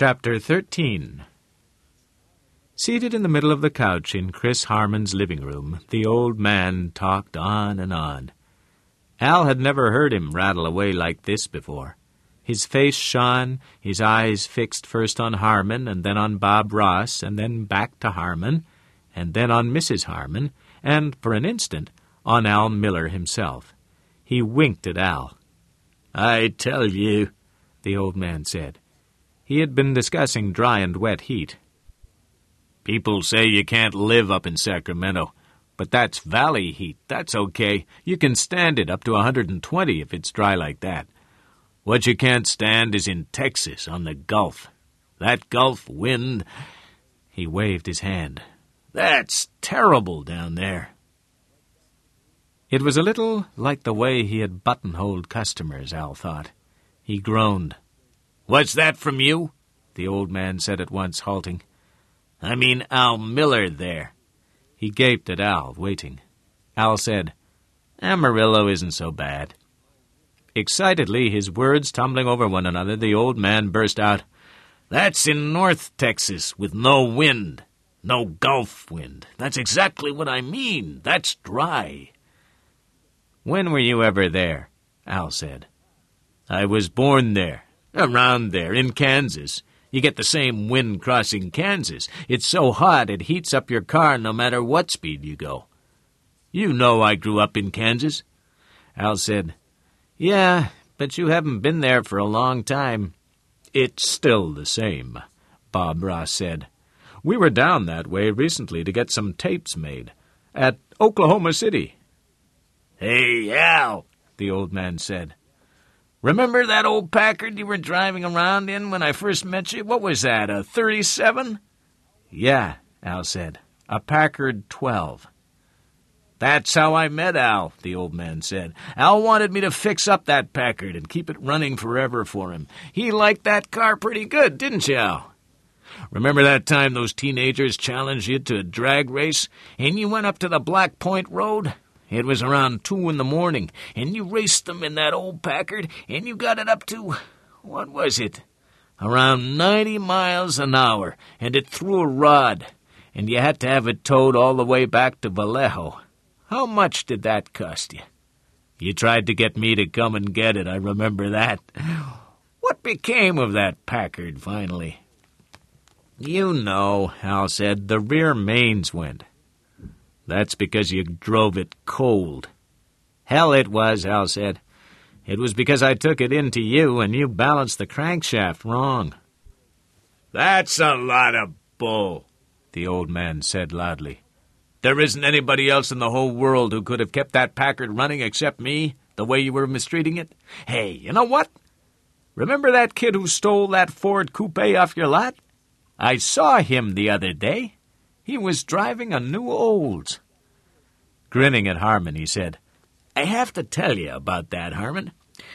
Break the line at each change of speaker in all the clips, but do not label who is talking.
Chapter 13. Seated in the middle of the couch in Chris Harmon's living room, the old man talked on and on. Al had never heard him rattle away like this before. His face shone, his eyes fixed first on Harmon, and then on Bob Ross, and then back to Harmon, and then on Mrs. Harmon, and, for an instant, on Al Miller himself. He winked at Al. "I tell you," the old man said. He had been discussing dry and wet heat. "People say you can't live up in Sacramento, but that's valley heat. That's okay. You can stand it up to 120 if it's dry like that. What you can't stand is in Texas on the Gulf. That Gulf wind," he waved his hand, "that's terrible down there." It was a little like the way he had buttonholed customers, Al thought. He groaned. "What's that from you?" the old man said at once, halting. "I mean Al Miller there." He gaped at Al, waiting. Al said, "Amarillo isn't so bad." Excitedly, his words tumbling over one another, the old man burst out, "That's in North Texas with no wind. No Gulf wind. That's exactly what I mean. That's dry." "When were you ever there?" Al said. "I was born there. Around there, in Kansas. You get the same wind crossing Kansas. It's so hot it heats up your car no matter what speed you go. You know I grew up in Kansas." Al said, "Yeah, but you haven't been there for a long time." "It's still the same," Bob Ross said. "We were down that way recently to get some tapes made. At Oklahoma City." "Hey, Al," the old man said. "Remember that old Packard you were driving around in when I first met you? What was that, a 37? "Yeah," Al said, "a Packard 12. "That's how I met Al," the old man said. "Al wanted me to fix up that Packard and keep it running forever for him. He liked that car pretty good, didn't you, Al? Remember that time those teenagers challenged you to a drag race, and you went up to the Black Point Road? It was around 2 a.m, and you raced them in that old Packard, and you got it up to, what was it? Around 90 miles an hour, and it threw a rod, and you had to have it towed all the way back to Vallejo. How much did that cost you? You tried to get me to come and get it, I remember that. What became of that Packard finally?" "You know," Al said, "the rear mains went." "That's because you drove it cold." "Hell it was," Al said. "It was because I took it into you and you balanced the crankshaft wrong." "That's a lot of bull," the old man said loudly. "There isn't anybody else in the whole world who could have kept that Packard running except me, the way you were mistreating it. Hey, you know what? Remember that kid who stole that Ford coupe off your lot? I saw him the other day. He was driving a new Olds." Grinning at Harmon, he said, "I have to tell you about that, Harmon.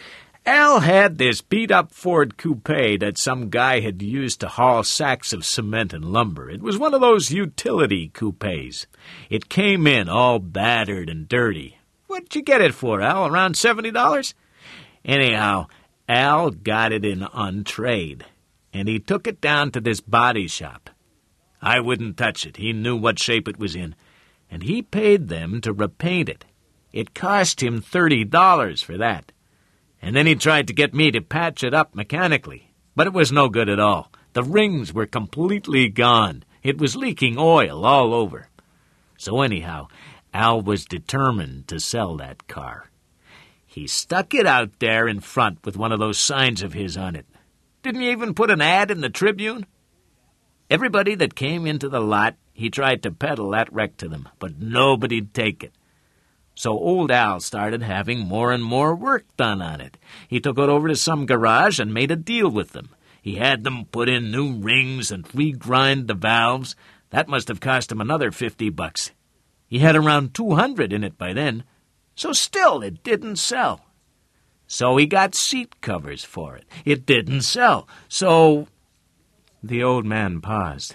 Al had this beat-up Ford coupe that some guy had used to haul sacks of cement and lumber. It was one of those utility coupes. It came in all battered and dirty. What'd you get it for, Al? Around $70? Anyhow, Al got it in on trade, and he took it down to this body shop. I wouldn't touch it. He knew what shape it was in, and he paid them to repaint it. It cost him $30 for that. And then he tried to get me to patch it up mechanically, but it was no good at all. The rings were completely gone. It was leaking oil all over. So anyhow, Al was determined to sell that car. He stuck it out there in front with one of those signs of his on it. Didn't he even put an ad in the Tribune? Everybody that came into the lot, he tried to peddle that wreck to them, but nobody'd take it. So old Al started having more and more work done on it. He took it over to some garage and made a deal with them. He had them put in new rings and regrind the valves. That must have cost him another $50. He had around 200 in it by then. So still it didn't sell. So he got seat covers for it. It didn't sell. So... The old man paused.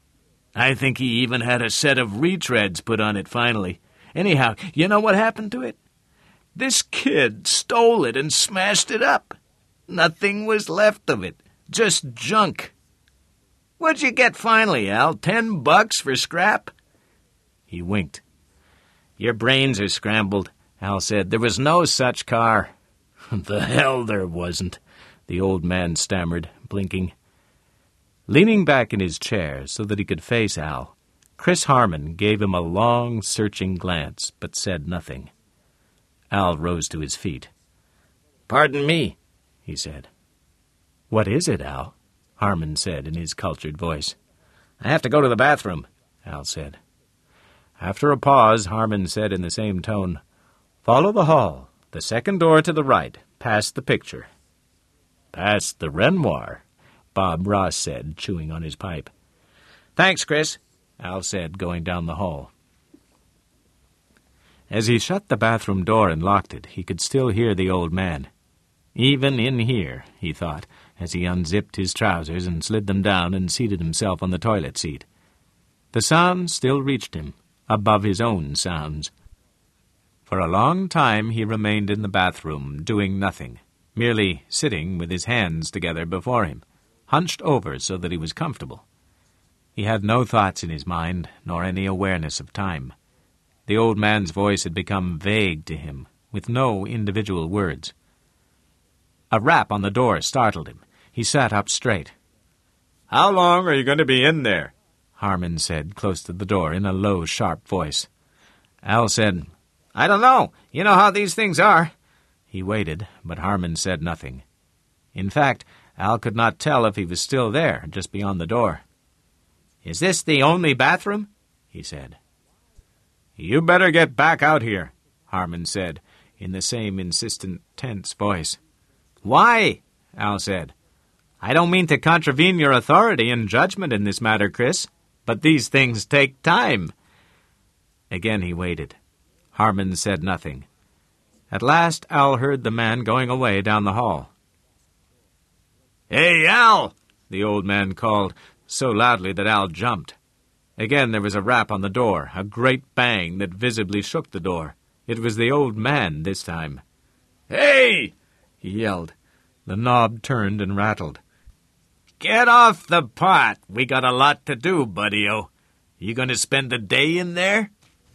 I think he even had a set of retreads put on it finally. Anyhow, you know what happened to it? This kid stole it and smashed it up. Nothing was left of it. Just junk. What'd you get finally, Al? $10 for scrap? He winked. Your brains are scrambled, Al said. There was no such car. The hell there wasn't, the old man stammered, blinking. Leaning back in his chair so that he could face Al, Chris Harmon gave him a long, searching glance, but said nothing. Al rose to his feet. Pardon me, he said. What is it, Al? Harmon said in his cultured voice. I have to go to the bathroom, Al said. After a pause, Harmon said in the same tone, Follow the hall, the second door to the right, past the picture. Past the Renoir, Bob Ross said, chewing on his pipe. Thanks, Chris, Al said, going down the hall. As he shut the bathroom door and locked it, he could still hear the old man. Even in here, he thought, as he unzipped his trousers and slid them down and seated himself on the toilet seat. The sounds still reached him, above his own sounds. For a long time he remained in the bathroom, doing nothing, merely sitting with his hands together before him, hunched over so that he was comfortable. He had no thoughts in his mind, nor any awareness of time. The old man's voice had become vague to him, with no individual words. A rap on the door startled him. He sat up straight. How long are you going to be in there? Harmon said, close to the door, in a low, sharp voice. Al said, I don't know. You know how these things are. He waited, but Harmon said nothing. In fact, Al could not tell if he was still there, just beyond the door. Is this the only bathroom? He said. You better get back out here, Harmon said, in the same insistent, tense voice. Why? Al said. I don't mean to contravene your authority and judgment in this matter, Chris, but these things take time. Again he waited. Harmon said nothing. At last Al heard the man going away down the hall. Hey, Al! The old man called, so loudly that Al jumped. Again there was a rap on the door, a great bang that visibly shook the door. It was the old man this time. Hey! He yelled. The knob turned and rattled. Get off the pot. We got a lot to do, buddy-o. You going to spend the day in there?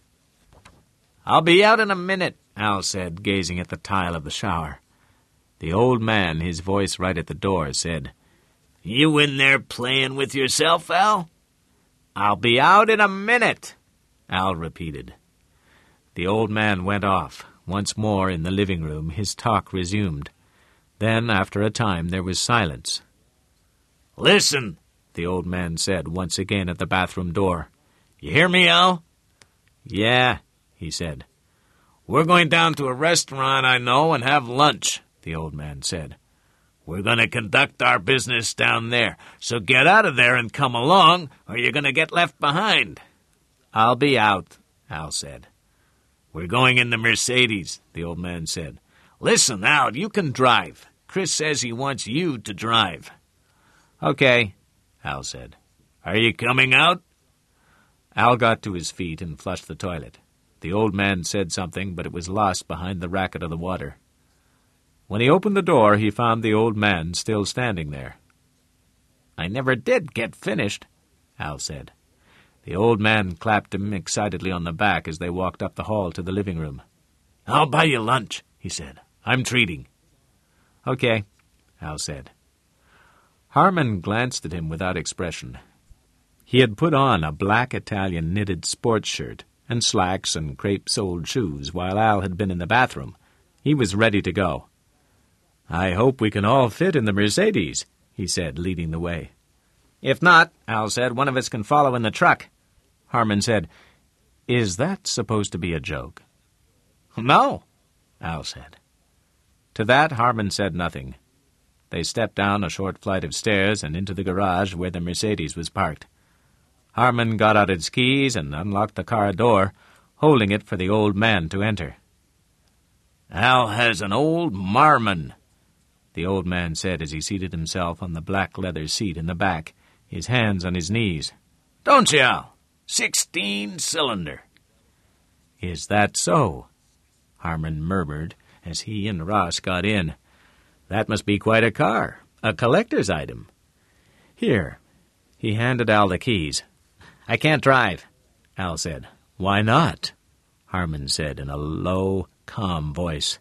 I'll be out in a minute, Al said, gazing at the tile of the shower. The old man, his voice right at the door, said, You in there playing with yourself, Al? I'll be out in a minute, Al repeated. The old man went off. Once more in the living room, his talk resumed. Then, after a time, there was silence. Listen, the old man said once again at the bathroom door. You hear me, Al? Yeah, he said. We're going down to a restaurant I know and have lunch, the old man said. We're going to conduct our business down there, so get out of there and come along, or you're going to get left behind. I'll be out, Al said. We're going in the Mercedes, the old man said. Listen, Al, you can drive. Chris says he wants you to drive. Okay, Al said. Are you coming out? Al got to his feet and flushed the toilet. The old man said something, but it was lost behind the racket of the water. When he opened the door, he found the old man still standing there. I never did get finished, Al said. The old man clapped him excitedly on the back as they walked up the hall to the living room. I'll buy you lunch, he said. I'm treating. Okay, Al said. Harmon glanced at him without expression. He had put on a black Italian knitted sports shirt and slacks and crepe-soled shoes while Al had been in the bathroom. He was ready to go. I hope we can all fit in the Mercedes, he said, leading the way. If not, Al said, one of us can follow in the truck. Harmon said, Is that supposed to be a joke? No, Al said. To that, Harmon said nothing. They stepped down a short flight of stairs and into the garage where the Mercedes was parked. Harmon got out his keys and unlocked the car door, holding it for the old man to enter. Al has an old Marmon, the old man said as he seated himself on the black leather seat in the back, his hands on his knees. Don't you, Al? 16-cylinder. Is that so? Harmon murmured as he and Ross got in. That must be quite a car, a collector's item. Here, He handed Al the keys. "I can't drive," Al said. "Why not?" Harmon said in a low, calm voice.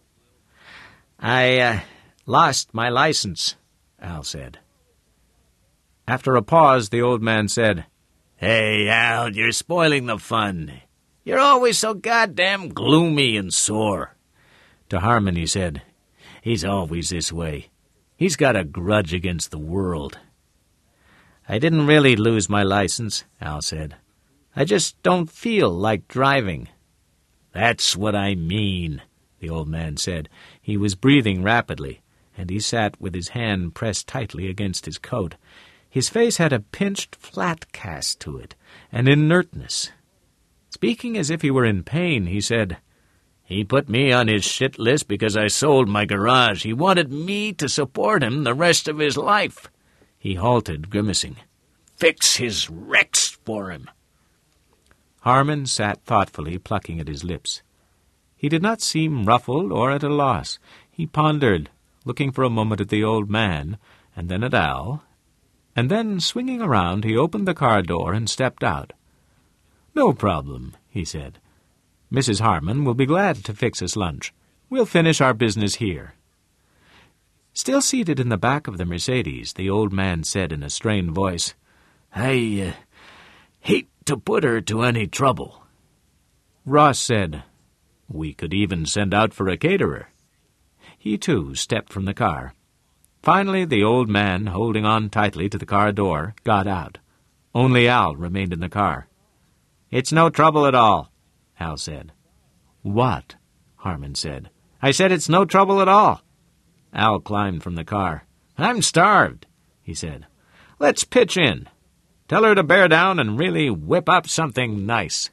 "I lost my license," Al said. After a pause, the old man said, "Hey, Al, you're spoiling the fun. You're always so goddamn gloomy and sore." To Harmon he said, "He's always this way. He's got a grudge against the world." "I didn't really lose my license," Al said. "I just don't feel like driving." "That's what I mean," the old man said. He was breathing rapidly, and he sat with his hand pressed tightly against his coat. His face had a pinched, flat cast to it, an inertness. Speaking as if he were in pain, he said, "He put me on his shit list because I sold my garage. He wanted me to support him the rest of his life." He halted, grimacing. "Fix his wrecks for him." Harmon sat thoughtfully, plucking at his lips. He did not seem ruffled or at a loss. He pondered, looking for a moment at the old man, and then at Al, and then, swinging around, he opened the car door and stepped out. "No problem," he said. "Mrs. Harmon will be glad to fix us lunch. We'll finish our business here." Still seated in the back of the Mercedes, the old man said in a strained voice, "I hate to put her to any trouble." Ross said, "We could even send out for a caterer." He, too, stepped from the car. Finally, the old man, holding on tightly to the car door, got out. Only Al remained in the car. "It's no trouble at all," Al said. "What?" Harmon said. "I said it's no trouble at all." Al climbed from the car. "I'm starved," he said. "Let's pitch in. Tell her to bear down and really whip up something nice."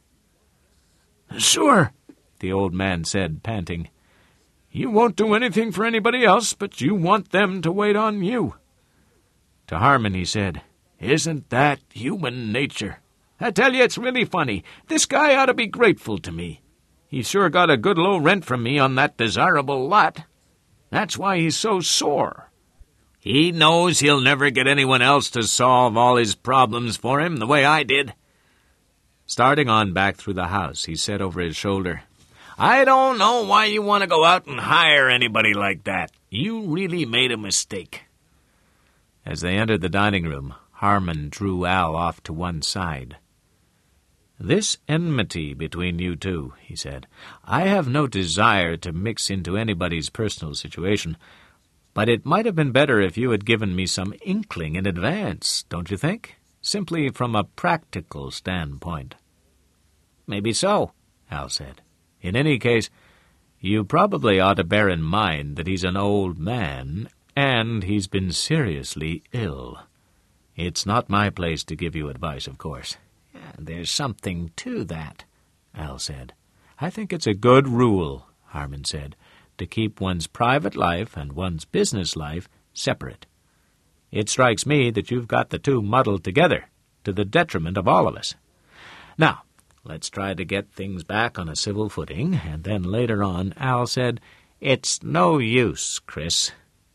"Sure," the old man said, panting. "You won't do anything for anybody else, but you want them to wait on you." To Harmon he said, "Isn't that human nature? I tell you, it's really funny. This guy ought to be grateful to me. He's sure got a good low rent from me on that desirable lot. That's why he's so sore. He knows he'll never get anyone else to solve all his problems for him the way I did." Starting on back through the house, he said over his shoulder, "I don't know why you want to go out and hire anybody like that. You really made a mistake." As they entered the dining room, Harmon drew Al off to one side. "This enmity between you two," he said, "I have no desire to mix into anybody's personal situation, but it might have been better if you had given me some inkling in advance, don't you think? Simply from a practical standpoint." "Maybe so," Al said. "In any case, you probably ought to bear in mind that he's an old man, and he's been seriously ill. It's not my place to give you advice, of course." "There's something to that," Al said. "I think it's a good rule," Harmon said, "to keep one's private life and one's business life separate. It strikes me that you've got the two muddled together, to the detriment of all of us. Now, let's try to get things back on a civil footing." And then later on, Al said, "It's no use, Chris."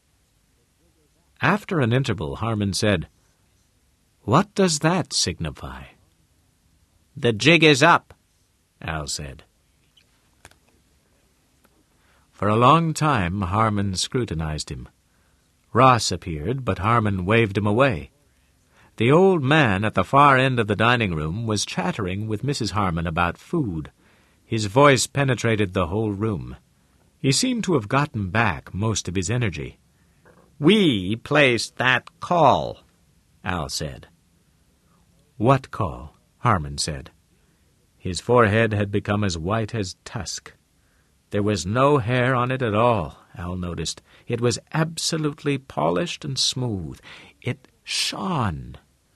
After an interval, Harmon said, "What does that signify?" "The jig is up," Al said. For a long time, Harmon scrutinized him. Ross appeared, but Harmon waved him away. The old man at the far end of the dining room was chattering with Mrs. Harmon about food. His voice penetrated the whole room. He seemed to have gotten back most of his energy. "We placed that call," Al said. "What call?" Harmon said. His forehead had become as white as tusk. There was no hair on it at all, Al noticed. It was absolutely polished and smooth. It shone.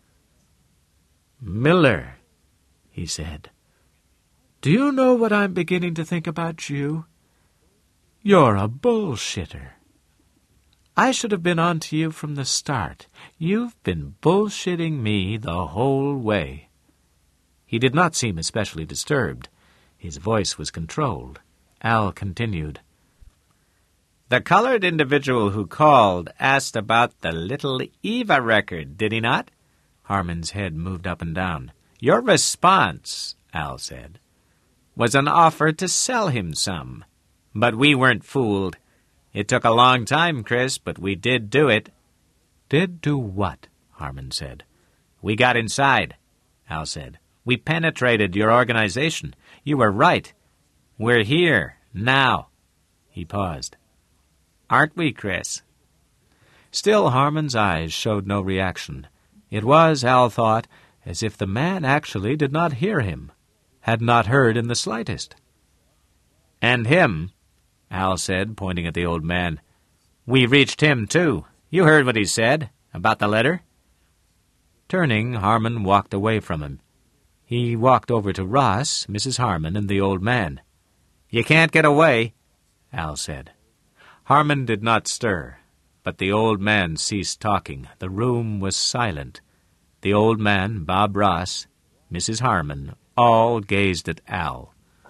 "Miller," he said, "do you know what I'm beginning to think about you? You're a bullshitter. I should have been on to you from the start. You've been bullshitting me the whole way." He did not seem especially disturbed. His voice was controlled. Al continued, "The colored individual who called asked about the Little Eva record, did he not? Harmon's head moved up and down. "Your response," Al said, "was an offer to sell him some. But we weren't fooled. It took a long time, Chris, but we did do it." "Did do what?" Harmon said. "We got inside," Al said. "We penetrated your organization. You were right. We're here, now." He paused. "Aren't we, Chris?" Still Harmon's eyes showed no reaction. It was, Al thought, as if the man actually did not hear him, had not heard in the slightest. "And him," Al said, pointing at the old man. "We reached him, too. You heard what he said about the letter?" Turning, Harmon walked away from him. He walked over to Ross, Mrs. Harmon, and the old man. "You can't get away," Al said. Harmon did not stir, but the old man ceased talking. The room was silent. The old man, Bob Ross, Mrs. Harmon, all gazed at Al.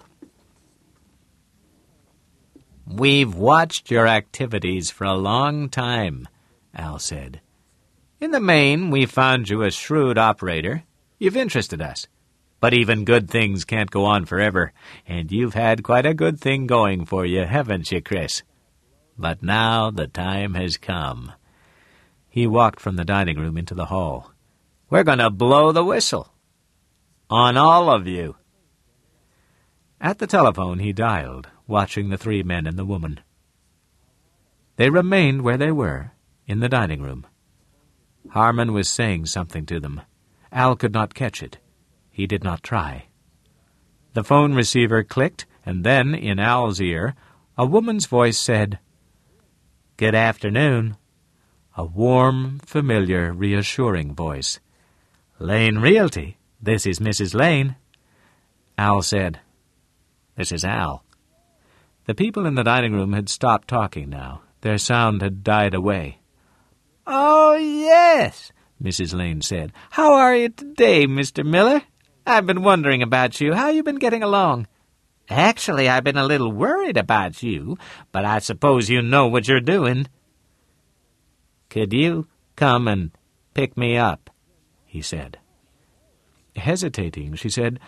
"We've watched your activities for a long time," Al said. "In the main, we found you a shrewd operator. You've interested us. But even good things can't go on forever, and you've had quite a good thing going for you, haven't you, Chris? But now the time has come." He walked from the dining room into the hall. "We're going to blow the whistle. On all of you." At the telephone he dialed, watching the three men and the woman. They remained where they were, in the dining room. Harmon was saying something to them. Al could not catch it. He did not try. The phone receiver clicked, and then, in Al's ear, a woman's voice said, "Good afternoon." A warm, familiar, reassuring voice. "Lane Realty. This is Mrs. Lane." Al said, "This is Al." The people in the dining room had stopped talking now. Their sound had died away. "Oh, yes," Mrs. Lane said. "How are you today, Mr. Miller? I've been wondering about you. How you been getting along? Actually, I've been a little worried about you, but I suppose you know what you're doing." "Could you come and pick me up?" he said. Hesitating, she said,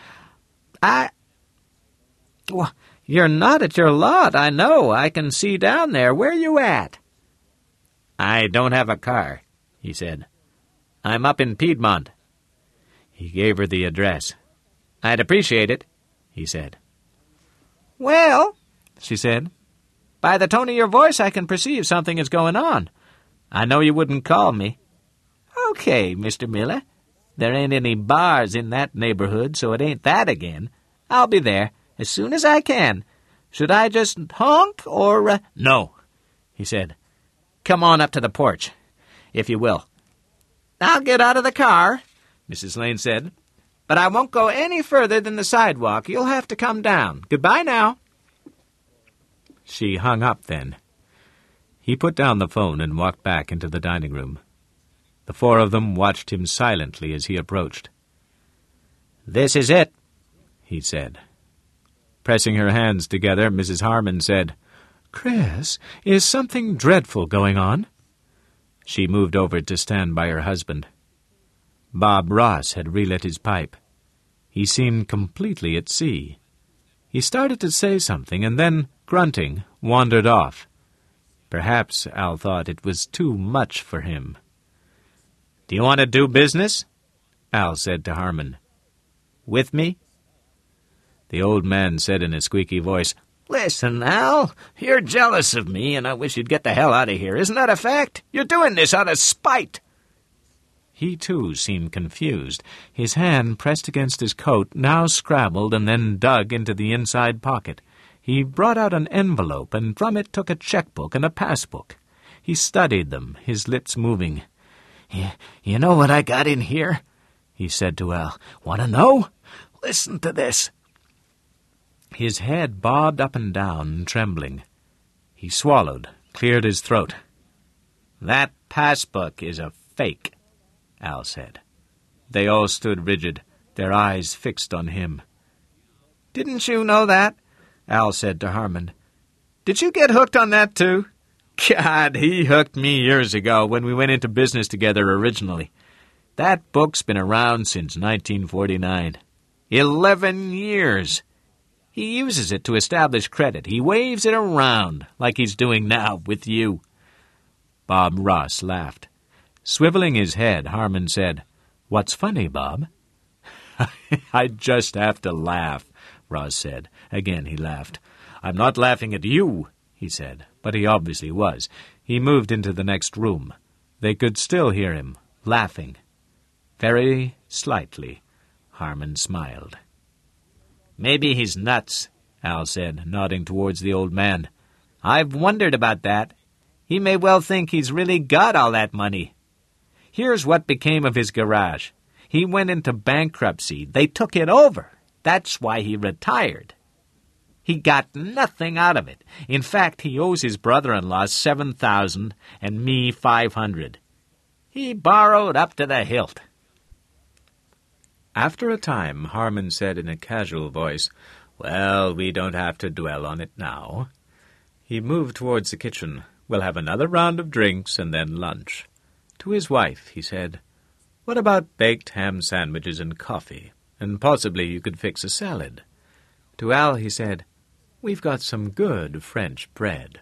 Well, you're not at your lot, I know. I can see down there. Where you at?" "I don't have a car," he said. "I'm up in Piedmont." He gave her the address. "I'd appreciate it," he said. "Well," she said, "by the tone of your voice I can perceive something is going on. I know you wouldn't call me." "Okay, Mr. Miller. There ain't any bars in that neighborhood, so it ain't that again. I'll be there as soon as I can. Should I just honk or—" "No," he said. "Come on up to the porch, if you will." "I'll get out of the car," Mrs. Lane said, "but I won't go any further than the sidewalk. You'll have to come down. Goodbye now." She hung up then. He put down the phone and walked back into the dining room. The four of them watched him silently as he approached. "This is it," he said. Pressing her hands together, Mrs. Harmon said, "Chris, is something dreadful going on?" She moved over to stand by her husband. Bob Ross had relit his pipe. He seemed completely at sea. He started to say something, and then, grunting, wandered off. Perhaps Al thought it was too much for him. "Do you want to do business?" Al said to Harmon. "With me?" The old man said in a squeaky voice, "Listen, Al, you're jealous of me, and I wish you'd get the hell out of here. Isn't that a fact? You're doing this out of spite." He, too, seemed confused. His hand, pressed against his coat, now scrabbled and then dug into the inside pocket. He brought out an envelope, and from it took a checkbook and a passbook. He studied them, his lips moving. You know what I got in here?" he said to Al. "Want to know? Listen to this." His head bobbed up and down, trembling. He swallowed, cleared his throat. "That passbook is a fake," Al said. They all stood rigid, their eyes fixed on him. "Didn't you know that?" Al said to Harmon. "Did you get hooked on that, too?" "God, he hooked me years ago when we went into business together originally. That book's been around since 1949. 11 years. He uses it to establish credit. He waves it around like he's doing now with you." Bob Ross laughed. Swiveling his head, Harmon said, "What's funny, Bob?" "I just have to laugh," Ross said. Again he laughed. "I'm not laughing at you," he said, but he obviously was. He moved into the next room. They could still hear him, laughing. Very slightly, Harmon smiled. "Maybe he's nuts," Al said, nodding towards the old man. "I've wondered about that. He may well think he's really got all that money. Here's what became of his garage. He went into bankruptcy. They took it over. That's why he retired. He got nothing out of it. In fact, he owes his brother-in-law $7,000 and me $500. He borrowed up to the hilt." After a time, Harmon said in a casual voice, "Well, we don't have to dwell on it now." He moved towards the kitchen. "We'll have another round of drinks and then lunch." To his wife, he said, "What about baked ham sandwiches and coffee? And possibly you could fix a salad." To Al, he said, "We've got some good French bread."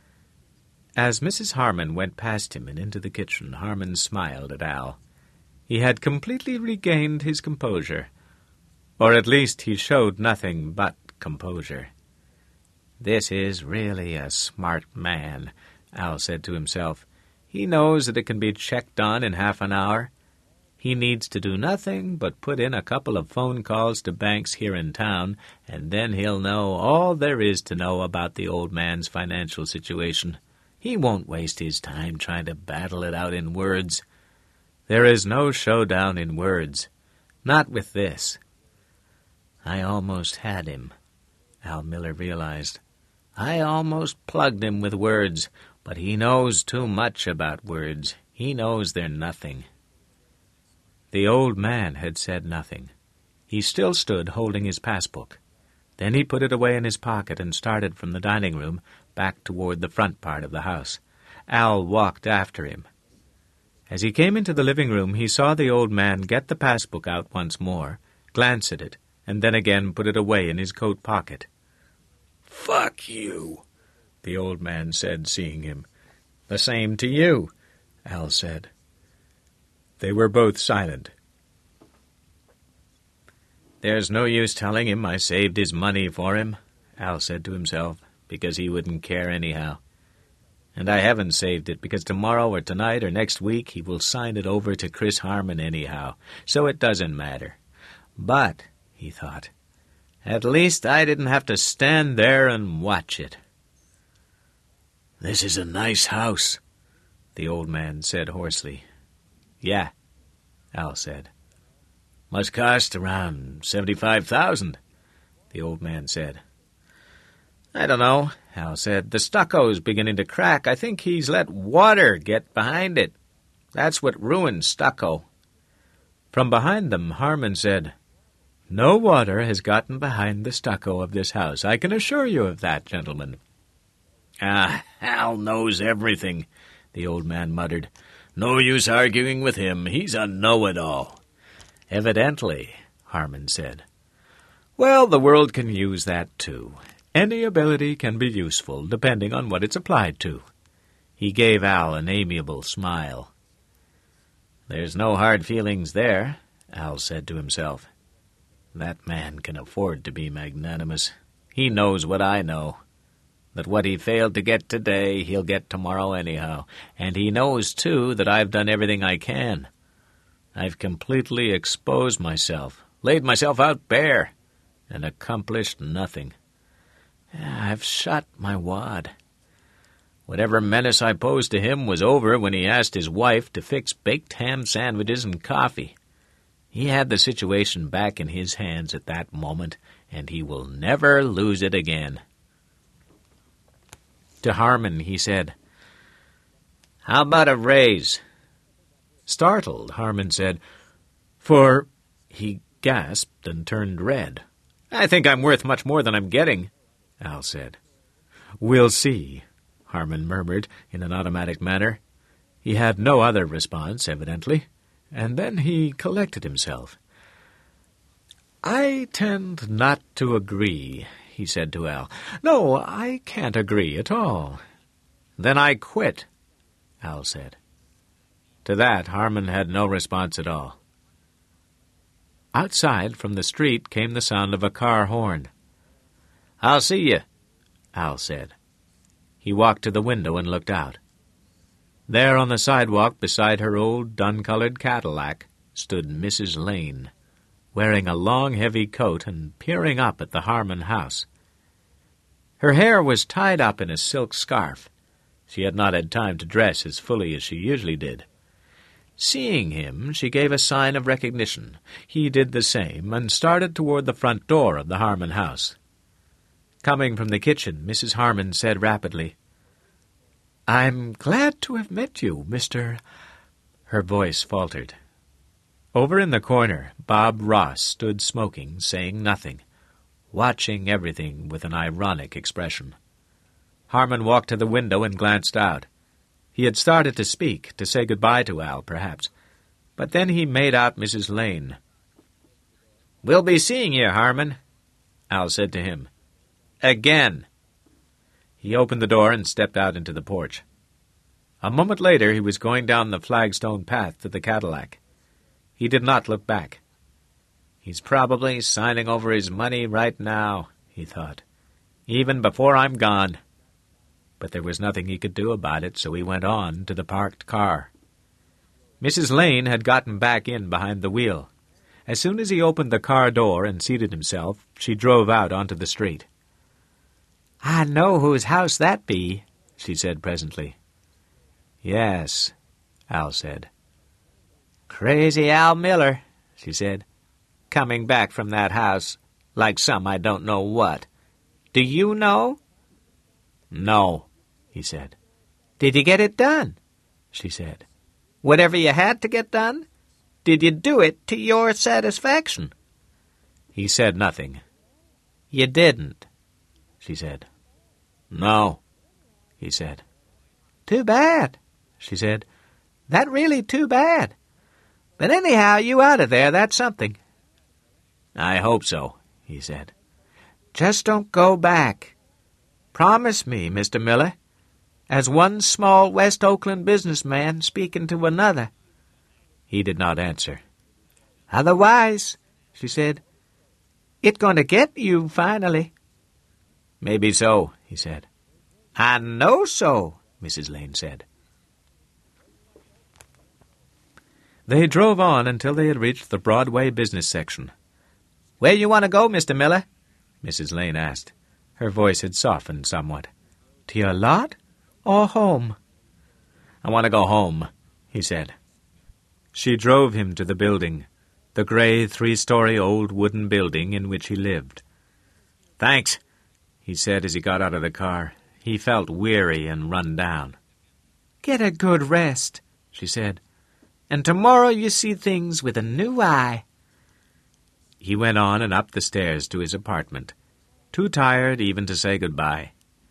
As Mrs. Harmon went past him and into the kitchen, Harmon smiled at Al. He had completely regained his composure, or at least he showed nothing but composure. "This is really a smart man," Al said to himself. "He knows that it can be checked on in half an hour. He needs to do nothing but put in a couple of phone calls to banks here in town, and then he'll know all there is to know about the old man's financial situation. He won't waste his time trying to battle it out in words. There is no showdown in words. Not with this." "I almost had him," Al Miller realized. "I almost plugged him with words, but he knows too much about words. He knows they're nothing." The old man had said nothing. He still stood holding his passbook. Then he put it away in his pocket and started from the dining room back toward the front part of the house. Al walked after him. As he came into the living room, he saw the old man get the passbook out once more, glance at it, and then again put it away in his coat pocket. "Fuck you," the old man said, seeing him. "The same to you," Al said. They were both silent. "There's no use telling him I saved his money for him," Al said to himself, "because he wouldn't care anyhow. And I haven't saved it, because tomorrow or tonight or next week he will sign it over to Chris Harmon anyhow, so it doesn't matter. But," he thought, "at least I didn't have to stand there and watch it." "This is a nice house," the old man said hoarsely. "Yeah," Al said. "Must cost around $75,000, the old man said. "I don't know," Al said. "The stucco's beginning to crack. I think he's let water get behind it. That's what ruined stucco." From behind them, Harmon said, "No water has gotten behind the stucco of this house. I can assure you of that, gentlemen." "Al knows everything," the old man muttered. "No use arguing with him. He's a know-it-all." "Evidently," Harmon said. "Well, the world can use that, too. Any ability can be useful, depending on what it's applied to." He gave Al an amiable smile. "There's no hard feelings there," Al said to himself. "That man can afford to be magnanimous. He knows what I know, that what he failed to get today, he'll get tomorrow anyhow. And he knows, too, that I've done everything I can. I've completely exposed myself, laid myself out bare, and accomplished nothing. I've shot my wad. Whatever menace I posed to him was over when he asked his wife to fix baked ham sandwiches and coffee. He had the situation back in his hands at that moment, and he will never lose it again." To Harmon, he said, "How about a raise?" Startled, Harmon said, "For—" He gasped and turned red. "I think I'm worth much more than I'm getting," Al said. "We'll see," Harmon murmured in an automatic manner. He had no other response, evidently, and then he collected himself. "I tend not to agree," he said to Al. "No, I can't agree at all." "Then I quit," Al said. To that, Harmon had no response at all. Outside, from the street, came the sound of a car horn. "I'll see you," Al said. He walked to the window and looked out. There on the sidewalk beside her old dun-colored Cadillac stood Mrs. Lane, wearing a long, heavy coat and peering up at the Harmon house. Her hair was tied up in a silk scarf. She had not had time to dress as fully as she usually did. Seeing him, she gave a sign of recognition. He did the same, and started toward the front door of the Harmon house. Coming from the kitchen, Mrs. Harmon said rapidly, "I'm glad to have met you, Mr.—" Her voice faltered. Over in the corner, Bob Ross stood smoking, saying nothing, watching everything with an ironic expression. Harmon walked to the window and glanced out. He had started to speak, to say goodbye to Al, perhaps, but then he made out Mrs. Lane. "We'll be seeing you, Harmon," Al said to him. "Again." He opened the door and stepped out into the porch. A moment later he was going down the flagstone path to the Cadillac. He did not look back. "He's probably signing over his money right now," he thought, "even before I'm gone." But there was nothing he could do about it, so he went on to the parked car. Mrs. Lane had gotten back in behind the wheel. As soon as he opened the car door and seated himself, she drove out onto the street. "I know whose house that be," she said presently. "Yes," Al said. "Crazy Al Miller," she said, "coming back from that house like some I don't know what. Do you know?" "No," he said. "Did you get it done?" she said. "Whatever you had to get done? Did you do it to your satisfaction?" He said nothing. "You didn't," she said. "No," he said. "Too bad," she said. "That really too bad. But anyhow, you out of there, that's something." "I hope so," he said. "Just don't go back. Promise me, Mr. Miller, as one small West Oakland businessman speaking to another." He did not answer. "Otherwise," she said, "it's going to get you finally." "Maybe so," he said. "I know so," Mrs. Lane said. They drove on until they had reached the Broadway business section. "Where you want to go, Mr. Miller?" Mrs. Lane asked. Her voice had softened somewhat. "To your lot or home?" "I want to go home," he said. She drove him to the building, the gray 3-story old wooden building in which he lived. "Thanks," he said as he got out of the car. He felt weary and run down. "Get a good rest," she said, "and tomorrow you see things with a new eye." He went on and up the stairs to his apartment, too tired even to say goodbye.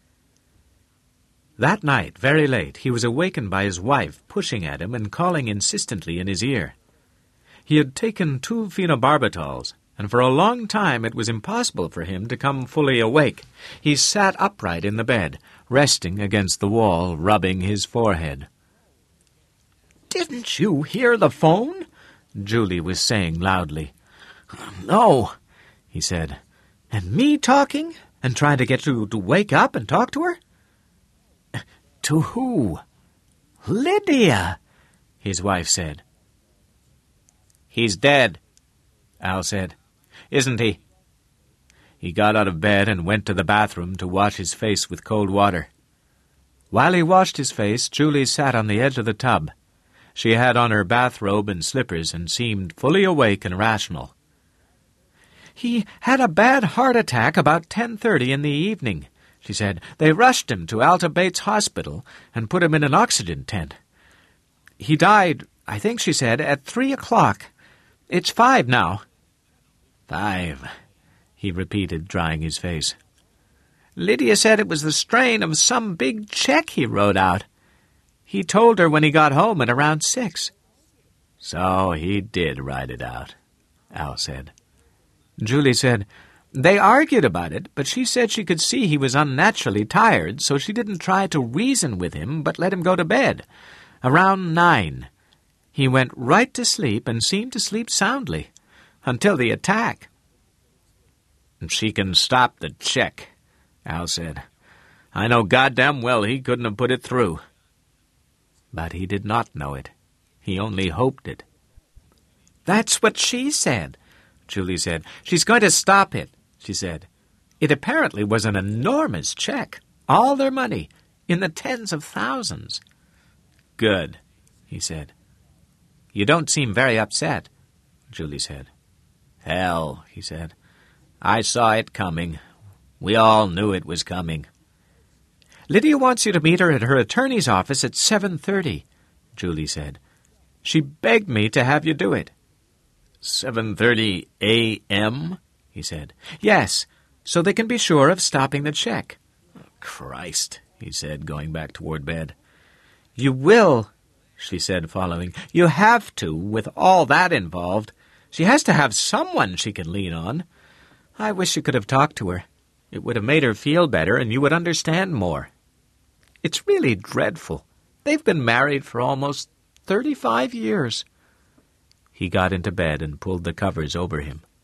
That night, very late, he was awakened by his wife pushing at him and calling insistently in his ear. He had taken 2 phenobarbital, and for a long time it was impossible for him to come fully awake. He sat upright in the bed, resting against the wall, rubbing his forehead. "Didn't you hear the phone?" Julie was saying loudly. "No," he said. "And me talking, and trying to get you to wake up and talk to her?" "To who?" "Lydia," his wife said. "He's dead," Al said. "Isn't he?" He got out of bed and went to the bathroom to wash his face with cold water. While he washed his face, Julie sat on the edge of the tub. She had on her bathrobe and slippers and seemed fully awake and rational. "He had a bad heart attack about 10:30 in the evening," she said. "They rushed him to Alta Bates Hospital and put him in an oxygen tent. He died, I think she said, at 3 o'clock. It's 5 now." "5," he repeated, drying his face. "Lydia said it was the strain of some big check he wrote out. He told her when he got home at around 6. So he did ride it out, Al said. Julie said, "They argued about it, but she said she could see he was unnaturally tired, so she didn't try to reason with him, but let him go to bed. Around 9. He went right to sleep and seemed to sleep soundly, until the attack." "She can stop the check," Al said. "I know goddamn well he couldn't have put it through." But he did not know it. He only hoped it. "That's what she said," Julie said. "She's going to stop it," she said. "It apparently was an enormous check. All their money, in the tens of thousands." "Good," he said. "You don't seem very upset," Julie said. "Hell," he said. "I saw it coming. We all knew it was coming." "Lydia wants you to meet her at her attorney's office at 7:30, Julie said. "She begged me to have you do it." 7:30 a.m., he said. "Yes, so they can be sure of stopping the check." "Christ," he said, going back toward bed. "You will," she said, following. "You have to, with all that involved. She has to have someone she can lean on. I wish you could have talked to her. It would have made her feel better, and you would understand more. It's really dreadful. They've been married for almost 35 years. He got into bed and pulled the covers over him.